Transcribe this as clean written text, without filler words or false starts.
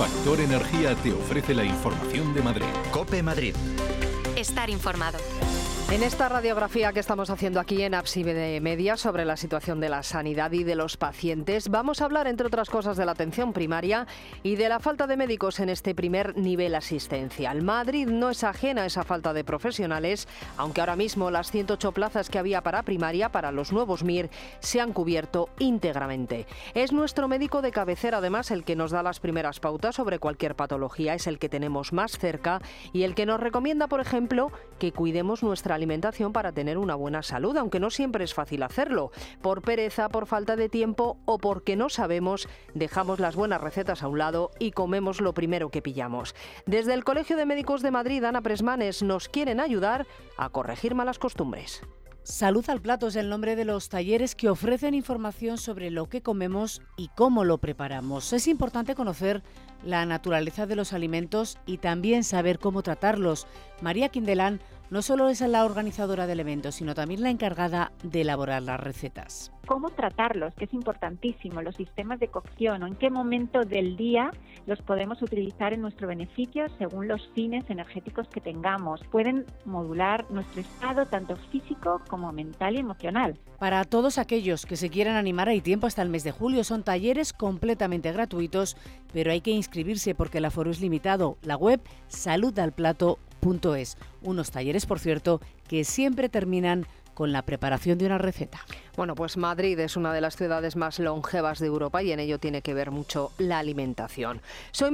Factor Energía te ofrece la información de Madrid. COPE Madrid. Estar informado. En esta radiografía que estamos haciendo aquí en Ábside Media sobre la situación de la sanidad y de los pacientes, vamos a hablar, entre otras cosas, de la atención primaria y de la falta de médicos en este primer nivel asistencial. Madrid no es ajena a esa falta de profesionales, aunque ahora mismo las 108 plazas que había para primaria, para los nuevos MIR, se han cubierto íntegramente. Es nuestro médico de cabecera, además, el que nos da las primeras pautas sobre cualquier patología, es el que tenemos más cerca y el que nos recomienda, por ejemplo, que cuidemos nuestra alimentación para tener una buena salud, aunque no siempre es fácil hacerlo. Por pereza, por falta de tiempo o porque no sabemos, dejamos las buenas recetas a un lado y comemos lo primero que pillamos. Desde el Colegio de Médicos de Madrid, Ana Presmanes, nos quieren ayudar a corregir malas costumbres. Salud al Plato es el nombre de los talleres que ofrecen información sobre lo que comemos y cómo lo preparamos. Es importante conocer la naturaleza de los alimentos y también saber cómo tratarlos. María Quindelán no solo es la organizadora del evento, sino también la encargada de elaborar las recetas. Cómo tratarlos, que es importantísimo, los sistemas de cocción o en qué momento del día los podemos utilizar en nuestro beneficio según los fines energéticos que tengamos. Pueden modular nuestro estado tanto físico como mental y emocional. Para todos aquellos que se quieran animar, hay tiempo hasta el mes de julio. Son talleres completamente gratuitos, pero hay que inscribirse porque el aforo es limitado. La web saludalplato.es. Unos talleres, por cierto, que siempre terminan con la preparación de una receta. Bueno, pues Madrid es una de las ciudades más longevas de Europa y en ello tiene que ver mucho la alimentación. Soy